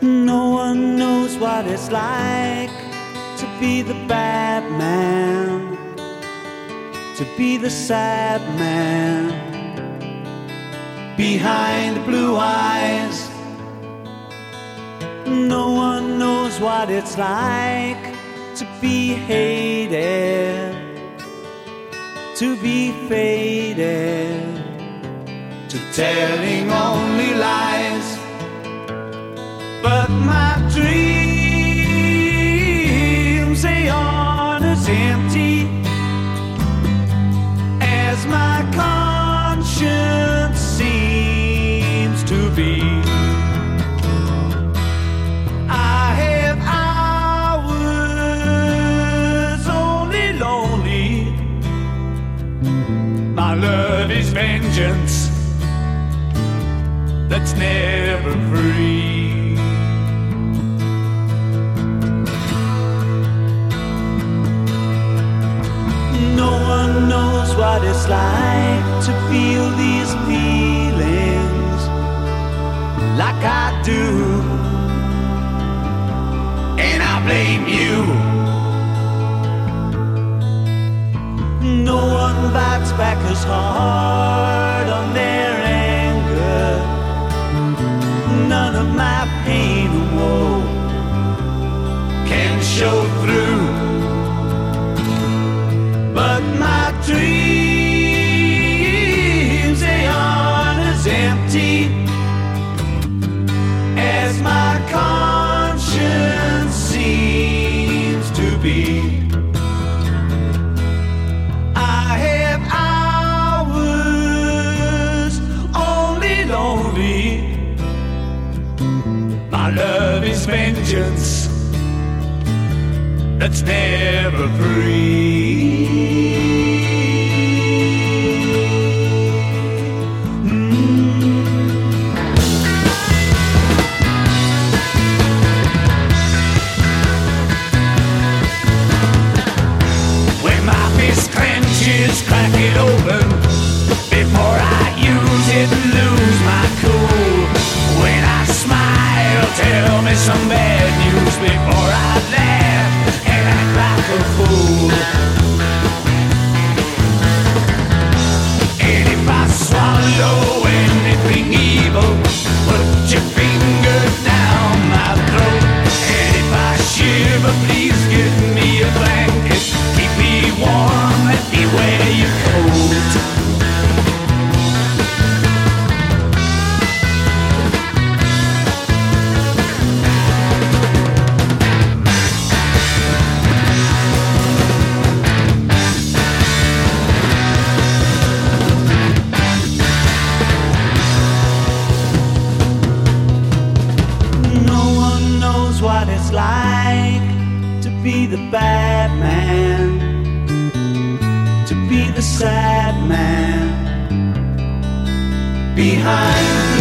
No one knows what it's like to be the bad man, to be the sad man behind the blue eyes. No one knows what it's like to be hated, to be faded, to telling only lies. But my dreams, they aren't as empty as my conscience seems to be. I have hours only lonely. My love is vengeance that's never free. No one knows what it's like to feel these feelings like I do, and I blame you. No one bites back as hard on their anger. None of my pain or woe can show through. But my dreams, they aren't as empty as my conscience seems to be. I have hours only lonely. My love is vengeance that's never free. When my fist clenches, crack it open before I use it and lose my cool. When I smile, tell me some bad news before I laugh and act like a fool. And if I swallow anything evil, put your finger down my throat. And if I shiver, please give me a blanket. Keep me warm, let me wear your coat. What it's like to be the bad man, to be the sad man behind